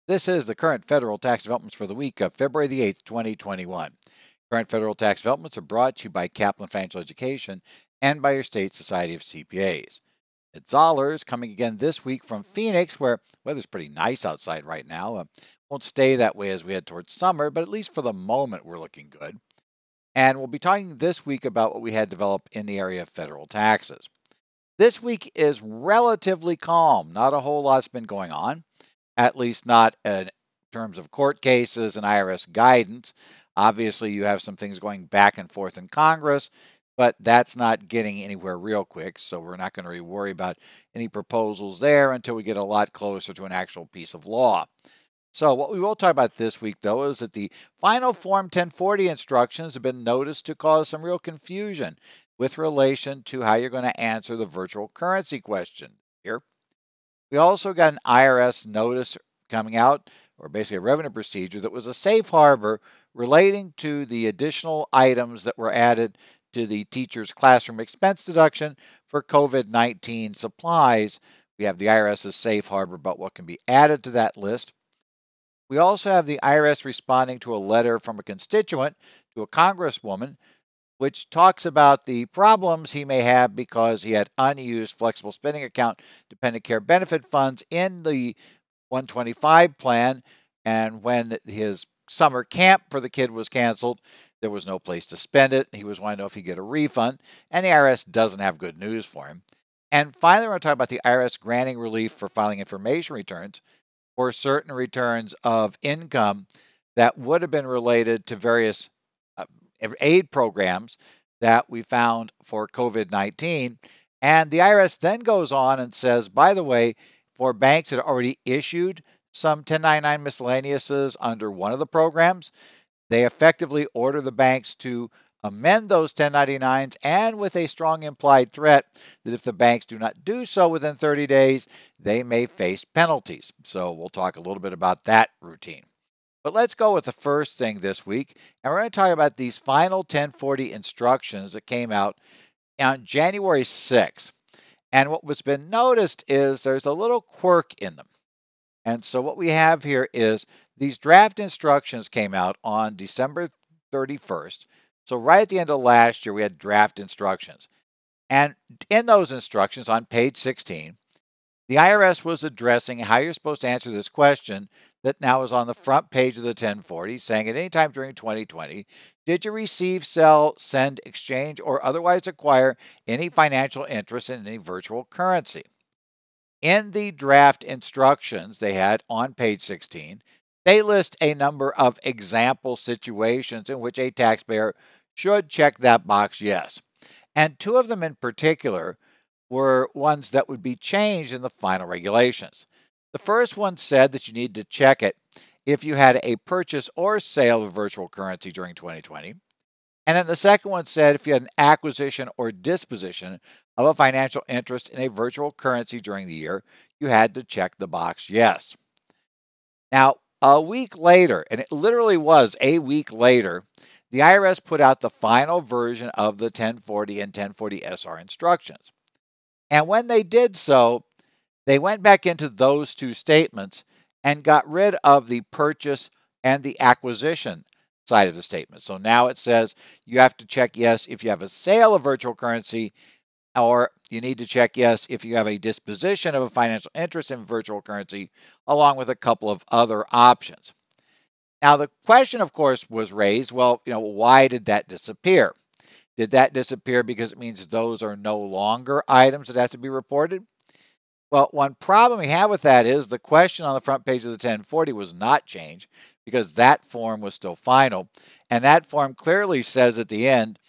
This is the current federal tax developments for the week of February the 8th, 2021. Current federal tax developments are brought to you by Kaplan Financial Education and by your state Society of CPAs. It's Zollers coming again this week from Phoenix, where weather's pretty nice outside right now. Won't stay that way as we head towards summer, but at least for the moment, we're looking good. And we'll be talking this week about what we had developed in the area of federal taxes. This week is relatively calm. Not a whole lot's been going on, at least not in terms of court cases and IRS guidance. Obviously, you have some things going back and forth in Congress, but that's not getting anywhere real quick, so we're not going to really worry about any proposals there until we get a lot closer to an actual piece of law. So what we will talk about this week, though, is that the final Form 1040 instructions have been noticed to cause some real confusion with relation to how you're going to answer the virtual currency question here. We also got an IRS notice coming out, or basically a revenue procedure, that was a safe harbor relating to the additional items that were added to the teacher's classroom expense deduction for COVID-19 supplies. We have the IRS's safe harbor about what can be added to that list. We also have the IRS responding to a letter from a constituent to a congresswoman, which talks about the problems he may have because he had unused flexible spending account dependent care benefit funds in the 125 plan. And when his summer camp for the kid was canceled, there was no place to spend it. He was wanting to know if he'd get a refund, and the IRS doesn't have good news for him. And finally, we're going to talk about the IRS granting relief for filing information returns for certain returns of income that would have been related to various aid programs that we found for COVID-19. And the IRS then goes on and says, by the way, for banks that already issued some 1099 miscellaneouses under one of the programs, they effectively order the banks to amend those 1099s, and with a strong implied threat that if the banks do not do so within 30 days, they may face penalties. So we'll talk a little bit about that routine. But let's go with the first thing this week, and we're going to talk about these final 1040 instructions that came out on January 6th. And what was been noticed is there's a little quirk in them. And so what we have here is these draft instructions came out on December 31st. So right at the end of last year, we had draft instructions. And in those instructions on page 16, the IRS was addressing how you're supposed to answer this question that now is on the front page of the 1040, saying at any time during 2020, did you receive, sell, send, exchange, or otherwise acquire any financial interest in any virtual currency? In the draft instructions they had on page 16, they list a number of example situations in which a taxpayer should check that box yes. And two of them in particular were ones that would be changed in the final regulations. The first one said that you need to check it if you had a purchase or sale of virtual currency during 2020. And then the second one said if you had an acquisition or disposition of a financial interest in a virtual currency during the year, you had to check the box yes. Now, a week later, and it literally was a week later, the IRS put out the final version of the 1040 and 1040 SR instructions. And when they did so, they went back into those two statements and got rid of the purchase and the acquisition side of the statement. So now it says you have to check yes if you have a sale of virtual currency, or you need to check yes if you have a disposition of a financial interest in virtual currency, along with a couple of other options. Now, the question, of course, was raised, well, why did that disappear? Did that disappear because it means those are no longer items that have to be reported? Well, one problem we have with that is the question on the front page of the 1040 was not changed because that form was still final. And that form clearly says at the end,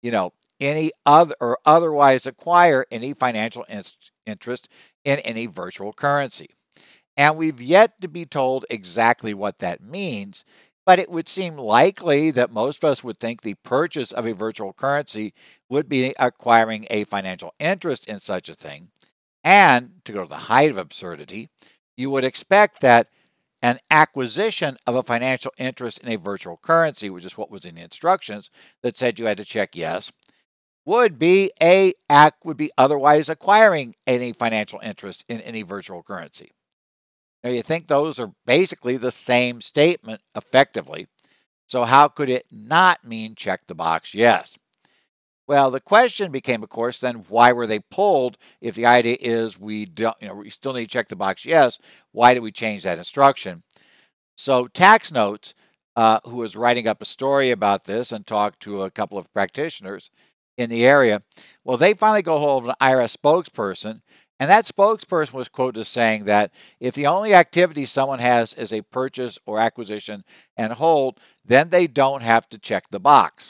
any other or otherwise acquire any financial interest in any virtual currency. And we've yet to be told exactly what that means, but it would seem likely that most of us would think the purchase of a virtual currency would be acquiring a financial interest in such a thing. And to go to the height of absurdity, you would expect that an acquisition of a financial interest in a virtual currency, which is what was in the instructions that said you had to check yes, would be otherwise acquiring any financial interest in any virtual currency. Now, you think those are basically the same statement effectively. So how could it not mean check the box yes? Well, the question became, of course, then why were they pulled? If the idea is we don't, we still need to check the box yes, why did we change that instruction? So Tax Notes, who was writing up a story about this and talked to a couple of practitioners in the area, well, they finally go hold of an IRS spokesperson, and that spokesperson was quoted as saying that if the only activity someone has is a purchase or acquisition and hold, then they don't have to check the box.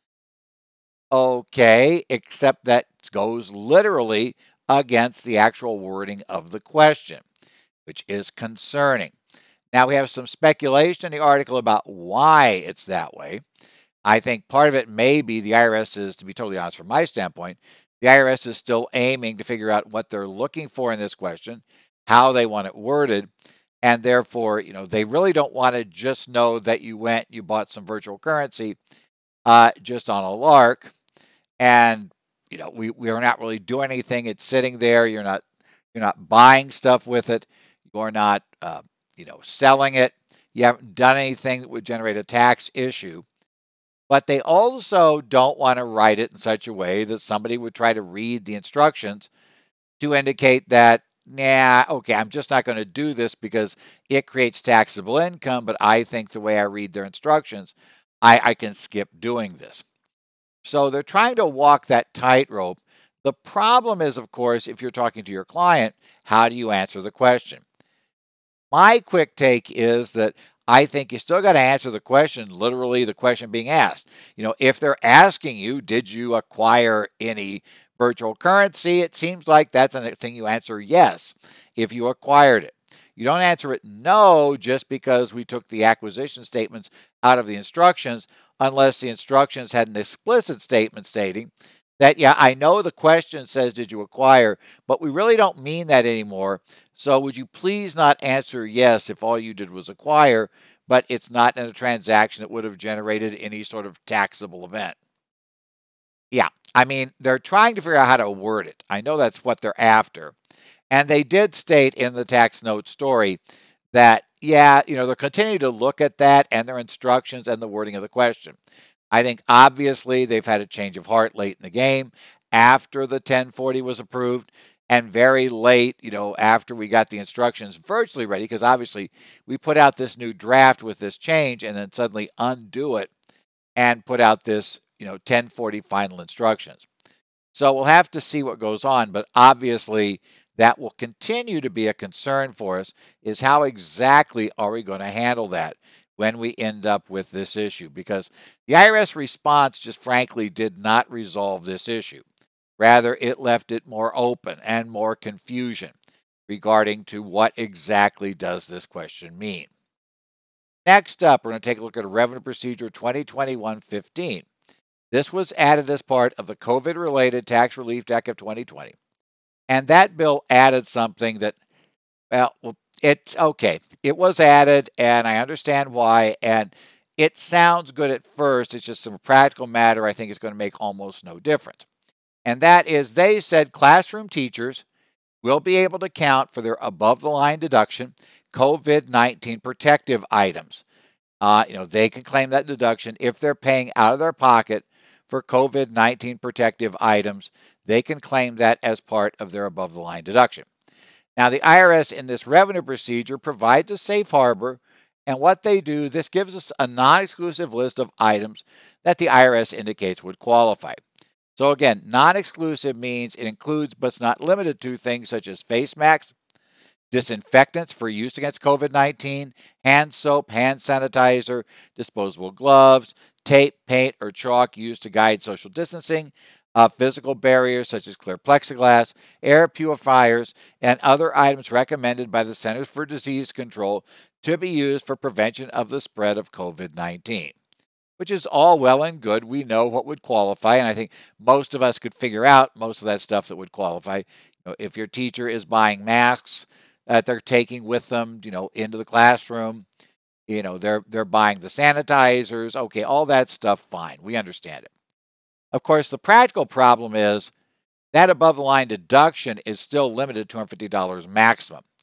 Okay, except that goes literally against the actual wording of the question, which is concerning. Now, we have some speculation in the article about why it's that way. I think part of it may be the IRS is, to be totally honest from my standpoint, the IRS is still aiming to figure out what they're looking for in this question, how they want it worded, and therefore, they really don't want to just know that you bought some virtual currency just on a lark, and we are not really doing anything. It's sitting there. You're not buying stuff with it. You're not selling it. You haven't done anything that would generate a tax issue. But they also don't want to write it in such a way that somebody would try to read the instructions to indicate that, okay, I'm just not going to do this because it creates taxable income, but I think the way I read their instructions, I can skip doing this. So they're trying to walk that tightrope. The problem is, of course, if you're talking to your client, how do you answer the question? My quick take is that I think you still got to answer the question, literally the question being asked. If they're asking you, did you acquire any virtual currency? It seems like that's a thing you answer yes, if you acquired it. You don't answer it no just because we took the acquisition statements out of the instructions, unless the instructions had an explicit statement stating that, yeah, I know the question says, did you acquire, but we really don't mean that anymore. So would you please not answer yes if all you did was acquire, but it's not in a transaction that would have generated any sort of taxable event? Yeah, I mean, they're trying to figure out how to word it. I know that's what they're after. And they did state in the tax note story that, yeah, they're continuing to look at that and their instructions and the wording of the question. I think obviously they've had a change of heart late in the game after the 1040 was approved and very late, after we got the instructions virtually ready, because obviously we put out this new draft with this change and then suddenly undo it and put out this, 1040 final instructions. So we'll have to see what goes on, but obviously that will continue to be a concern for us, is how exactly are we going to handle that when we end up with this issue? Because the IRS response just frankly did not resolve this issue. Rather, it left it more open and more confusion regarding to what exactly does this question mean. Next up, we're going to take a look at Revenue Procedure 2021-15. This was added as part of the COVID-related Tax Relief Act of 2020. And that bill added something that, well, it's okay. It was added, and I understand why, and it sounds good at first. It's just a practical matter I think is going to make almost no difference. And that is, they said classroom teachers will be able to count for their above-the-line deduction COVID-19 protective items. They can claim that deduction if they're paying out of their pocket for COVID-19 protective items. They can claim that as part of their above-the-line deduction. Now, the IRS in this revenue procedure provides a safe harbor, and what they do, this gives us a non-exclusive list of items that the IRS indicates would qualify. So again, non-exclusive means it includes but it's not limited to things such as face masks, disinfectants for use against COVID-19, hand soap, hand sanitizer, disposable gloves, tape, paint, or chalk used to guide social distancing, physical barriers such as clear plexiglass, air purifiers, and other items recommended by the Centers for Disease Control to be used for prevention of the spread of COVID-19. Which is all well and good. We know what would qualify, and I think most of us could figure out most of that stuff that would qualify. If your teacher is buying masks that they're taking with them, into the classroom, they're buying the sanitizers. Okay, all that stuff, fine. We understand it. Of course, the practical problem is that above-the-line deduction is still limited to $250 maximum.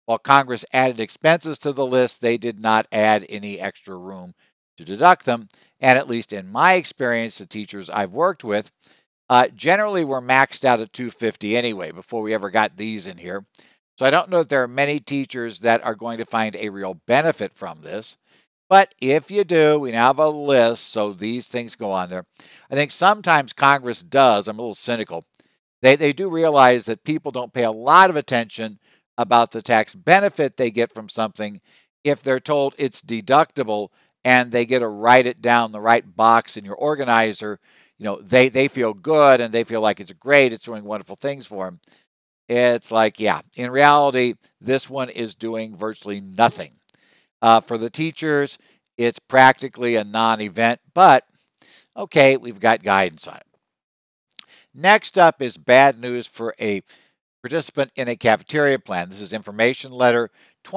While Congress added expenses to the list, they did not add any extra room to deduct them. And at least in my experience, the teachers I've worked with generally were maxed out at 250 anyway before we ever got these in here. So I don't know if there are many teachers that are going to find a real benefit from this. But if you do, we now have a list, so these things go on there. I think sometimes Congress does, I'm a little cynical, they do realize that people don't pay a lot of attention about the tax benefit they get from something if they're told it's deductible and they get to write it down the right box in your organizer. They feel good and they feel like it's great, it's doing wonderful things for them. It's like, yeah, in reality, this one is doing virtually nothing. For the teachers, it's practically a non-event, but okay, we've got guidance on it. Next up is bad news for a participant in a cafeteria plan. This is information letter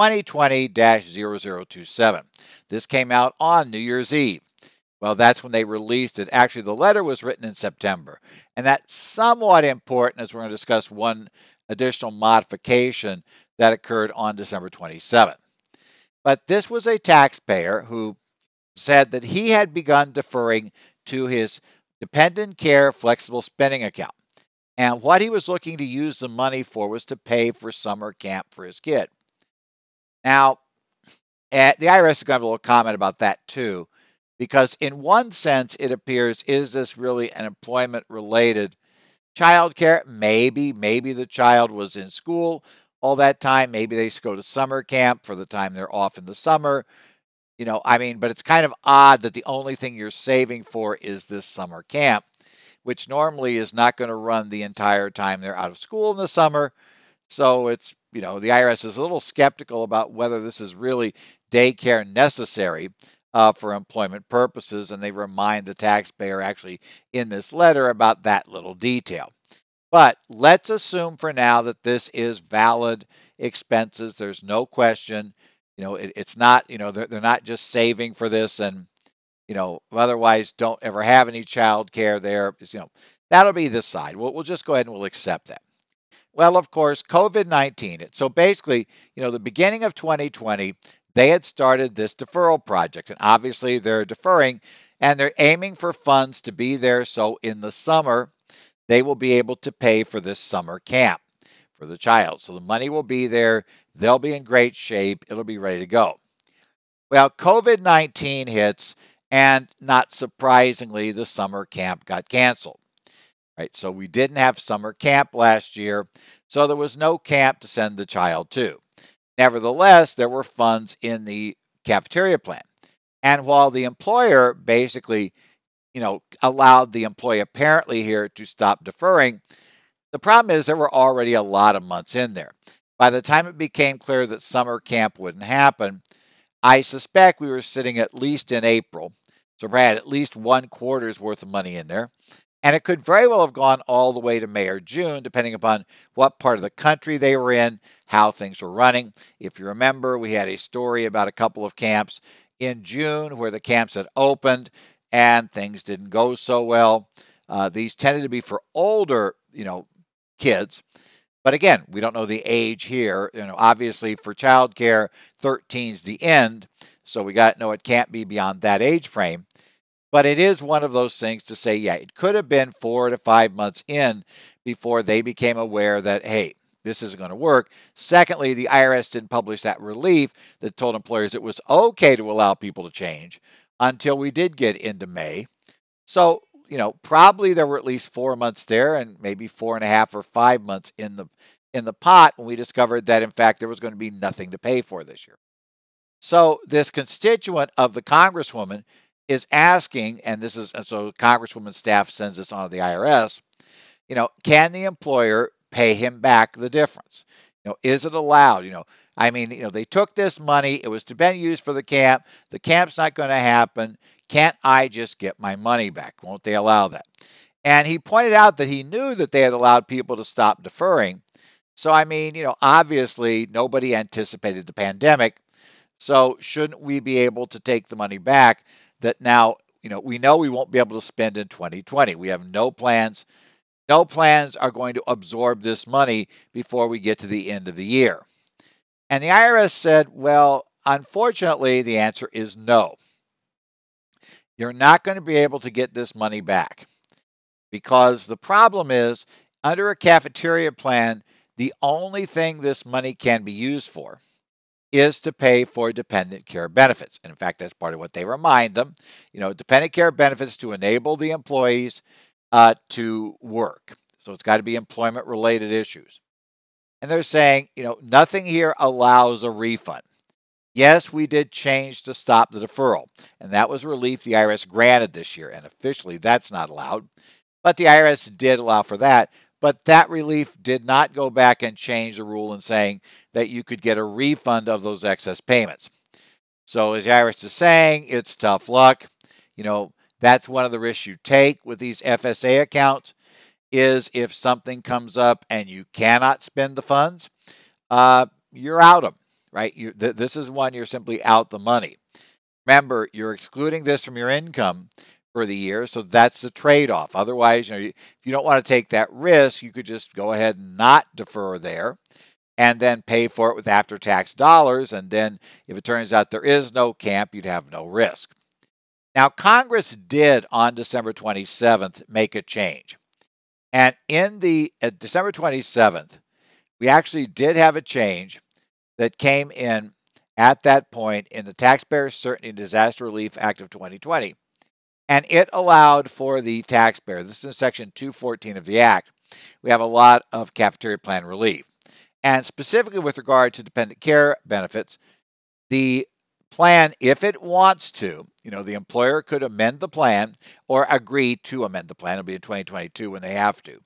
2020-0027. This came out on New Year's Eve. Well, that's when they released it. Actually, the letter was written in September, and that's somewhat important as we're going to discuss one additional modification that occurred on December 27th. But this was a taxpayer who said that he had begun deferring to his dependent care flexible spending account. And what he was looking to use the money for was to pay for summer camp for his kid. Now, the IRS is going to have a little comment about that too, because in one sense, it appears, is this really an employment-related child care? Maybe the child was in school all that time. Maybe they go to summer camp for the time they're off in the summer. But it's kind of odd that the only thing you're saving for is this summer camp, which normally is not going to run the entire time they're out of school in the summer. So it's, the IRS is a little skeptical about whether this is really daycare necessary for employment purposes, and they remind the taxpayer actually in this letter about that little detail. But let's assume for now that this is valid expenses. There's no question. It's not, they're not just saving for this and, otherwise don't ever have any child care there. That'll be this side. We'll just go ahead and we'll accept that. Well, of course, COVID-19. So basically, the beginning of 2020, they had started this deferral project, and obviously they're deferring and they're aiming for funds to be there. So in the summer, they will be able to pay for this summer camp for the child. So the money will be there. They'll be in great shape. It'll be ready to go. Well, COVID-19 hits, and not surprisingly, the summer camp got canceled. Right? So we didn't have summer camp last year, so there was no camp to send the child to. Nevertheless, there were funds in the cafeteria plan. And while the employer basically, allowed the employee apparently here to stop deferring, the problem is there were already a lot of months in there. By the time it became clear that summer camp wouldn't happen, I suspect we were sitting at least in April. So we had at least one quarter's worth of money in there. And it could very well have gone all the way to May or June, depending upon what part of the country they were in, how things were running. If you remember, we had a story about a couple of camps in June where the camps had opened and things didn't go so well. These tended to be for older, kids. But again, we don't know the age here. Obviously for childcare, 13's the end. So we got to know it can't be beyond that age frame. But it is one of those things to say, yeah, it could have been 4 to 5 months in before they became aware that, hey, this isn't going to work. Secondly, the IRS didn't publish that relief that told employers it was okay to allow people to change until we did get into May. So, probably there were at least 4 months there and maybe 4.5 or 5 months in the pot when we discovered that, in fact, there was going to be nothing to pay for this year. So this constituent of the Congresswoman is asking, and so Congresswoman's staff sends this on to the IRS, can the employer pay him back the difference? Is it allowed? They took this money. It was to be used for the camp. The camp's not going to happen. Can't I just get my money back? Won't they allow that? And he pointed out that he knew that they had allowed people to stop deferring. So, obviously nobody anticipated the pandemic. So shouldn't we be able to take the money back that now, we know we won't be able to spend in 2020. We have no plans. No plans are going to absorb this money before we get to the end of the year. And the IRS said, well, unfortunately, the answer is no. You're not going to be able to get this money back because the problem is under a cafeteria plan, the only thing this money can be used for is to pay for dependent care benefits. And in fact, that's part of what they remind them. Dependent care benefits to enable the employees to work. So it's got to be employment related issues. And they're saying, nothing here allows a refund. Yes, we did change to stop the deferral, and that was relief the IRS granted this year, and officially that's not allowed. But the IRS did allow for that, but that relief did not go back and change the rule in saying that you could get a refund of those excess payments. So as the IRS is saying, it's tough luck. That's one of the risks you take with these FSA accounts is if something comes up and you cannot spend the funds, you're out them. Right? This is one you're simply out the money. Remember, you're excluding this from your income for the year, so that's the trade-off. Otherwise, if you don't want to take that risk, you could just go ahead and not defer there and then pay for it with after-tax dollars, and then if it turns out there is no camp, you'd have no risk. Now, Congress did on December 27th make a change. And at December 27th, we actually did have a change that came in at that point in the Taxpayer Certainty and Disaster Relief Act of 2020. And it allowed for the taxpayer, this is in Section 214 of the Act, we have a lot of cafeteria plan relief. And specifically with regard to dependent care benefits, the plan, if it wants to, the employer could amend the plan or agree to amend the plan. It'll be in 2022 when they have to.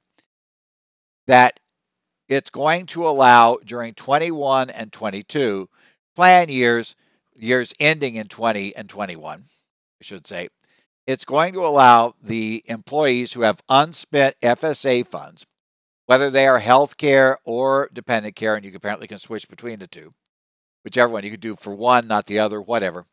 That it's going to allow during 21 and 22 plan years ending in 20 and 21, I should say, it's going to allow the employees who have unspent FSA funds, whether they are health care or dependent care, and you apparently can switch between the two, whichever one you could do for one, not the other, whatever,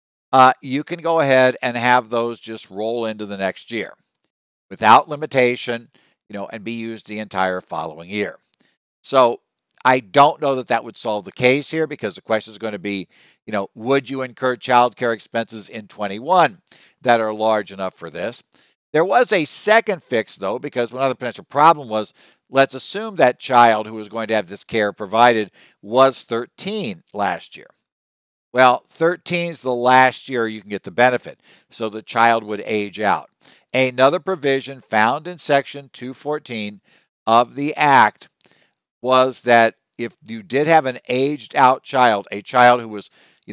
you can go ahead and have those just roll into the next year without limitation, and be used the entire following year. So I don't know that would solve the case here because the question is going to be, would you incur child care expenses in 21 that are large enough for this? There was a second fix, though, because one other potential problem was, let's assume that child who was going to have this care provided was 13 last year. Well, 13 is the last year you can get the benefit, so the child would age out. Another provision found in Section 214 of the Act was that if you did have an aged out child, a child who was,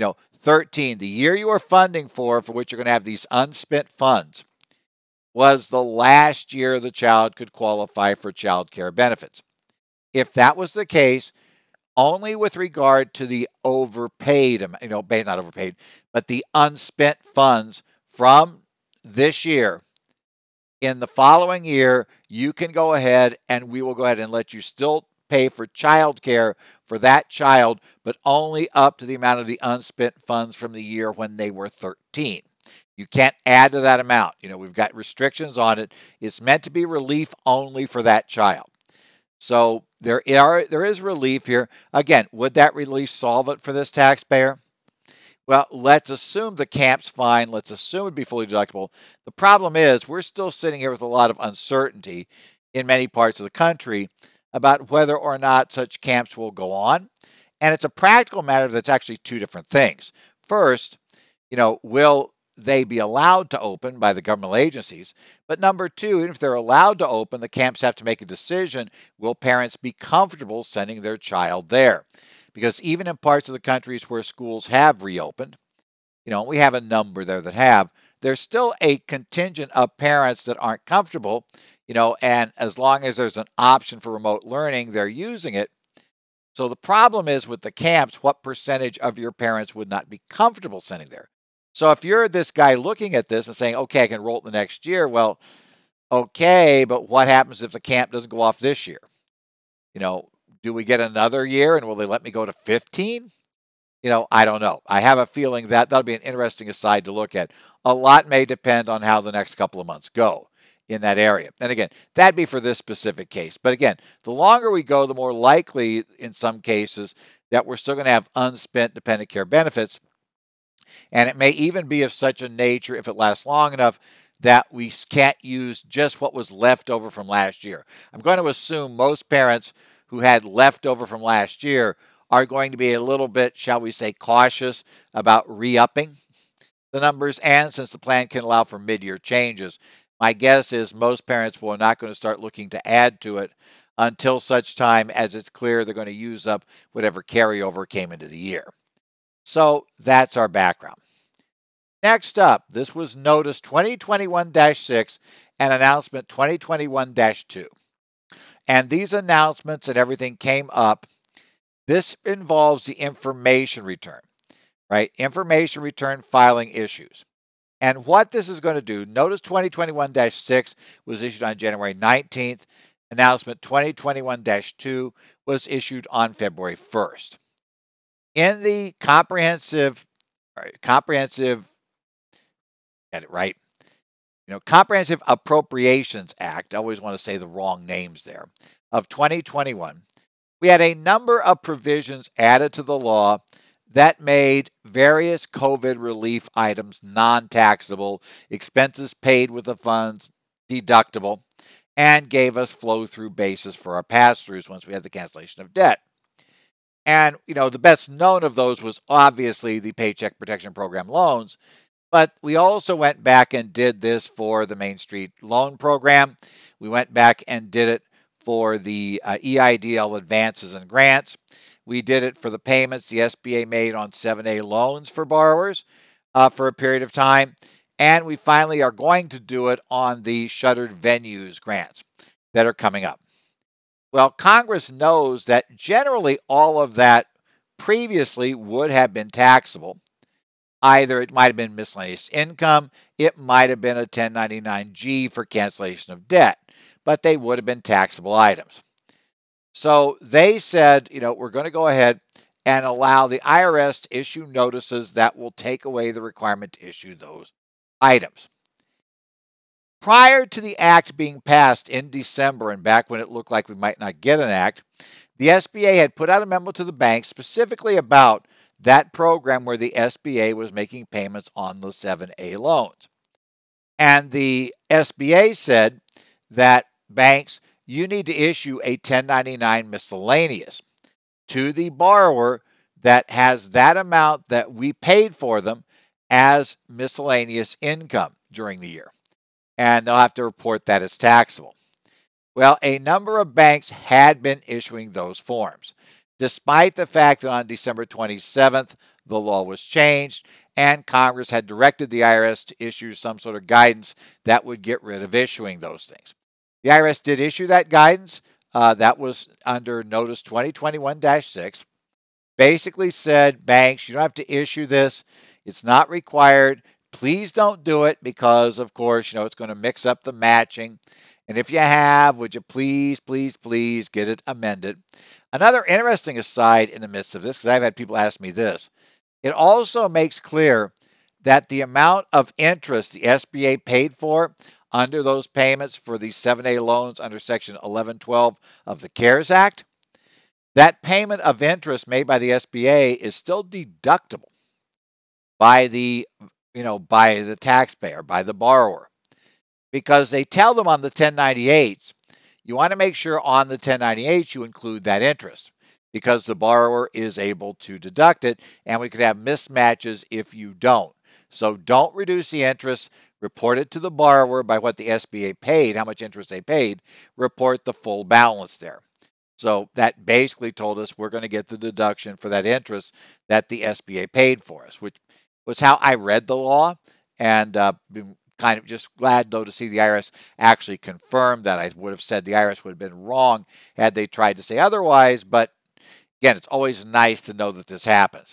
13, the year you are funding for which you're going to have these unspent funds, was the last year the child could qualify for child care benefits. If that was the case, only with regard to the overpaid, not overpaid, but the unspent funds from this year, in the following year, you can go ahead and we will go ahead and let you still pay for child care for that child, but only up to the amount of the unspent funds from the year when they were 13. You can't add to that amount. We've got restrictions on it. It's meant to be relief only for that child. So there is relief here. Again, would that relief solve it for this taxpayer? Well, let's assume the camp's fine. Let's assume it'd be fully deductible. The problem is we're still sitting here with a lot of uncertainty in many parts of the country about whether or not such camps will go on. And it's a practical matter that's actually two different things. First, will they be allowed to open by the governmental agencies? But number two, even if they're allowed to open, the camps have to make a decision. Will parents be comfortable sending their child there? Because even in parts of the countries where schools have reopened, we have a number there that have, there's still a contingent of parents that aren't comfortable, and as long as there's an option for remote learning, they're using it. So the problem is with the camps, what percentage of your parents would not be comfortable sending there? So if you're this guy looking at this and saying, okay, I can roll it the next year, well, okay, but what happens if the camp doesn't go off this year? Do we get another year and will they let me go to 15? I don't know. I have a feeling that'll be an interesting aside to look at. A lot may depend on how the next couple of months go in that area. And again, that'd be for this specific case. But again, the longer we go, the more likely in some cases that we're still going to have unspent dependent care benefits. And it may even be of such a nature, if it lasts long enough, that we can't use just what was left over from last year. I'm going to assume most parents who had leftover from last year are going to be a little bit, shall we say, cautious about re-upping the numbers. And since the plan can allow for mid-year changes, my guess is most parents will not going to start looking to add to it until such time as it's clear they're going to use up whatever carryover came into the year. So that's our background. Next up, this was Notice 2021-6 and Announcement 2021-2. And these announcements and everything came up. This involves the information return, right? Information return filing issues. And what this is going to do, Notice 2021-6 was issued on January 19th. Announcement 2021-2 was issued on February 1st. In the comprehensive, get it right, Comprehensive Appropriations Act, I always want to say the wrong names there, of 2021, we had a number of provisions added to the law that made various COVID relief items non-taxable, expenses paid with the funds deductible, and gave us flow-through basis for our pass-throughs once we had the cancellation of debt. And, the best known of those was obviously the Paycheck Protection Program loans, but we also went back and did this for the Main Street Loan Program. We went back and did it for the EIDL advances and grants. We did it for the payments the SBA made on 7A loans for borrowers for a period of time. And we finally are going to do it on the shuttered venues grants that are coming up. Well, Congress knows that generally all of that previously would have been taxable. Either it might have been miscellaneous income, it might have been a 1099-G for cancellation of debt, but they would have been taxable items. So they said, we're going to go ahead and allow the IRS to issue notices that will take away the requirement to issue those items. Prior to the act being passed in December, and back when it looked like we might not get an act, the SBA had put out a memo to the banks specifically about that program where the SBA was making payments on the 7A loans. And the SBA said that banks, you need to issue a 1099 miscellaneous to the borrower that has that amount that we paid for them as miscellaneous income during the year. And they'll have to report that as taxable. Well, a number of banks had been issuing those forms, despite the fact that on December 27th, the law was changed and Congress had directed the IRS to issue some sort of guidance that would get rid of issuing those things. The IRS did issue that guidance. That was under Notice 2021-6. Basically said, banks, you don't have to issue this. It's not required. Please don't do it because, of course, it's going to mix up the matching. And if you have, would you please, please, please get it amended? Another interesting aside in the midst of this, because I've had people ask me this, it also makes clear that the amount of interest the SBA paid for under those payments for these 7A loans under Section 1112 of the CARES Act, that payment of interest made by the SBA is still deductible by the taxpayer, by the borrower, because they tell them on the 1098s, you want to make sure on the 1098s you include that interest because the borrower is able to deduct it, and we could have mismatches if you don't. So don't reduce the interest. Report it to the borrower by what the SBA paid, how much interest they paid. Report the full balance there. So that basically told us we're going to get the deduction for that interest that the SBA paid for us, which was how I read the law, and been kind of just glad, though, to see the IRS actually confirm that. I would have said the IRS would have been wrong had they tried to say otherwise, but again, it's always nice to know that this happens.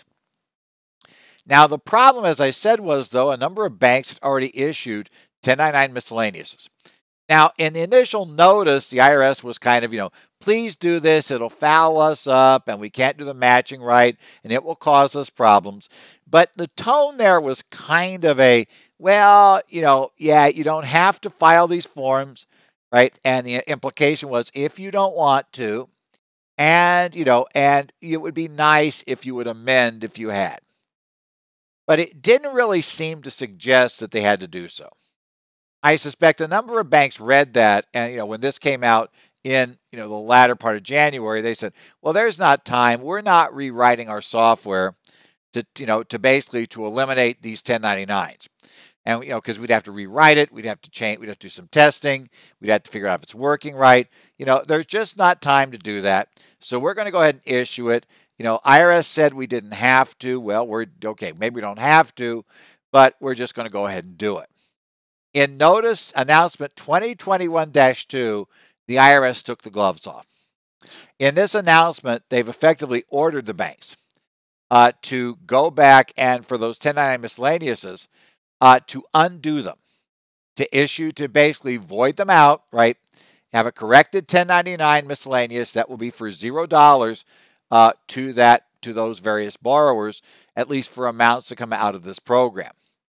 Now, the problem, as I said, was, though, a number of banks had already issued 1099 miscellaneouses. Now, in the initial notice, the IRS was kind of, please do this, it'll foul us up, and we can't do the matching right, and it will cause us problems. But the tone there was kind of a, well, you don't have to file these forms, right? And the implication was, if you don't want to, And, and it would be nice if you would amend if you had. But it didn't really seem to suggest that they had to do so. I suspect a number of banks read that, and when this came out in the latter part of January, they said, "Well, there's not time. We're not rewriting our software to basically to eliminate these 1099s." And because we'd have to rewrite it, we'd have to change, we'd have to do some testing, we'd have to figure out if it's working right. There's just not time to do that. So we're going to go ahead and issue it. IRS said we didn't have to. Well, we're okay. Maybe we don't have to, but we're just going to go ahead and do it. In Notice Announcement 2021-2, the IRS took the gloves off. In this announcement, they've effectively ordered the banks to go back and for those 1099 miscellaneouses, to undo them, to basically void them out, right? Have a corrected 1099 miscellaneous that will be for $0 to those various borrowers, at least for amounts that come out of this program.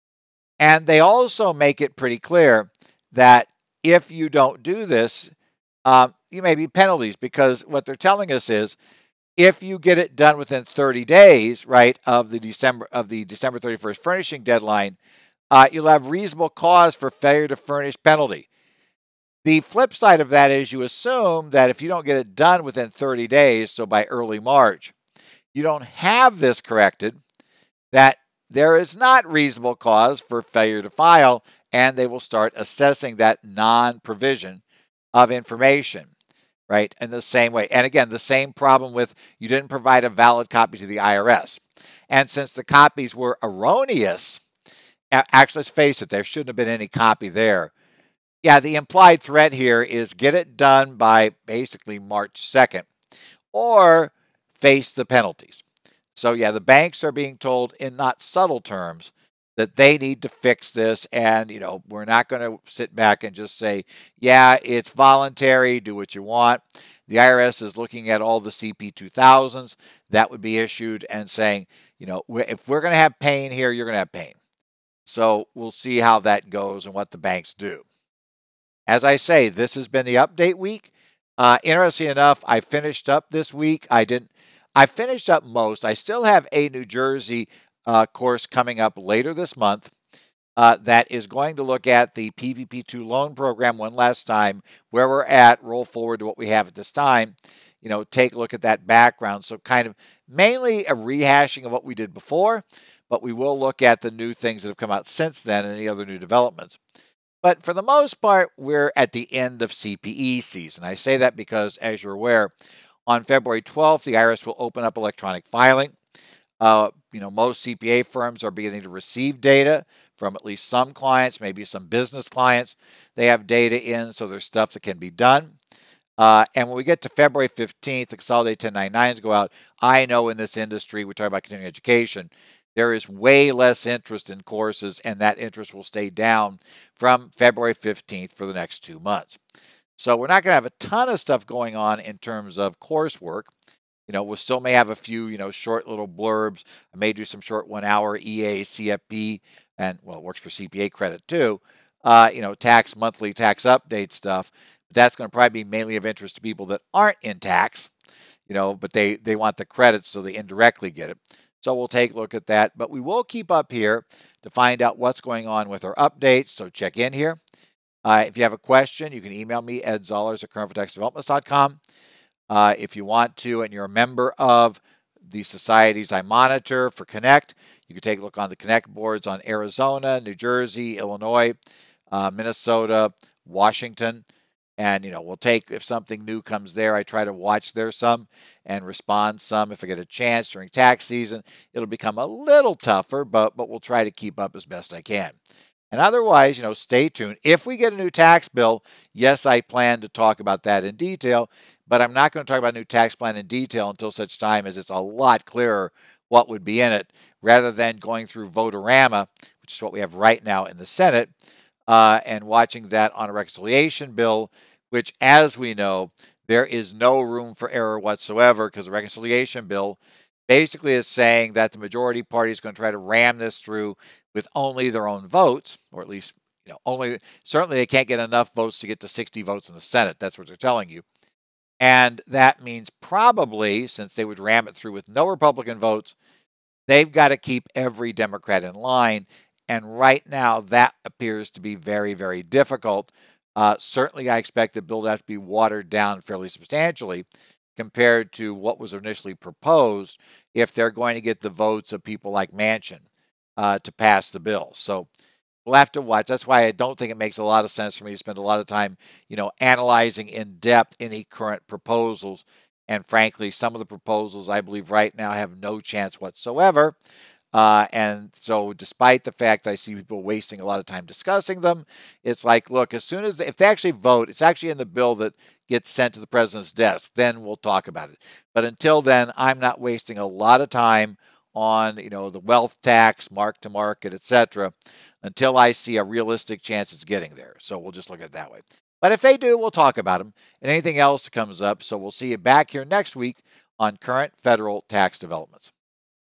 And they also make it pretty clear that if you don't do this, you may be penalties, because what they're telling us is if you get it done within 30 days, right, of the December 31st furnishing deadline, you'll have reasonable cause for failure to furnish penalty. The flip side of that is you assume that if you don't get it done within 30 days, so by early March, you don't have this corrected, that there is not reasonable cause for failure to file, and they will start assessing that non-provision of information, right, in the same way. And again, the same problem with you didn't provide a valid copy to the IRS. And since the copies were erroneous, actually, let's face it, there shouldn't have been any copy there. Yeah, the implied threat here is get it done by basically March 2nd or face the penalties. So, yeah, the banks are being told in not subtle terms that they need to fix this. And, we're not going to sit back and just say, yeah, it's voluntary, do what you want. The IRS is looking at all the CP2000s that would be issued and saying, if we're going to have pain here, you're going to have pain. So we'll see how that goes and what the banks do. As I say, this has been the update week. Interesting enough, I finished up this week. I finished up most. I still have a New Jersey course coming up later this month that is going to look at the PPP2 loan program one last time, where we're at, roll forward to what we have at this time, take a look at that background. So kind of mainly a rehashing of what we did before, but we will look at the new things that have come out since then and any other new developments. But for the most part, we're at the end of CPE season. I say that because, as you're aware, on February 12th, the IRS will open up electronic filing. Most CPA firms are beginning to receive data from at least some clients, maybe some business clients. They have data in, so there's stuff that can be done. And when we get to February 15th, the consolidated 1099s go out. I know in this industry, we talk about continuing education, there is way less interest in courses, and that interest will stay down from February 15th for the next 2 months. So we're not going to have a ton of stuff going on in terms of coursework. We still may have a few, short little blurbs. I may do some short 1-hour EA, CFP, and, well, it works for CPA credit too. Monthly tax update stuff. But that's going to probably be mainly of interest to people that aren't in tax, but they want the credits, so they indirectly get it. So we'll take a look at that. But we will keep up here to find out what's going on with our updates. So check in here. If you have a question, you can email me, Ed Zollars at currentfortaxdevelopments.com. If you want to, and you're a member of the societies I monitor for Connect, you can take a look on the Connect boards on Arizona, New Jersey, Illinois, Minnesota, Washington. And, we'll take, if something new comes there, I try to watch there some and respond some. If I get a chance during tax season, it'll become a little tougher, but we'll try to keep up as best I can. And otherwise, stay tuned. If we get a new tax bill, yes, I plan to talk about that in detail, but I'm not going to talk about a new tax plan in detail until such time as it's a lot clearer what would be in it, rather than going through Votorama, which is what we have right now in the Senate, and watching that on a reconciliation bill, which, as we know, there is no room for error whatsoever, because the reconciliation bill basically is saying that the majority party is going to try to ram this through with only their own votes, or at least, certainly they can't get enough votes to get to 60 votes in the Senate. That's what they're telling you. And that means probably, since they would ram it through with no Republican votes, they've got to keep every Democrat in line. And right now, that appears to be very, very difficult. Certainly, I expect the bill to have to be watered down fairly substantially compared to what was initially proposed if they're going to get the votes of people like Manchin to pass the bill. So we'll have to watch. That's why I don't think it makes a lot of sense for me to spend a lot of time, analyzing in depth any current proposals. And frankly, some of the proposals I believe right now have no chance whatsoever. And so, despite the fact that I see people wasting a lot of time discussing them, it's like, look, as soon as if they actually vote, it's actually in the bill that gets sent to the president's desk. Then we'll talk about it. But until then, I'm not wasting a lot of time on the wealth tax, mark to market, etc., until I see a realistic chance it's getting there. So we'll just look at it that way. But if they do, we'll talk about them and anything else that comes up. So we'll see you back here next week on current federal tax developments.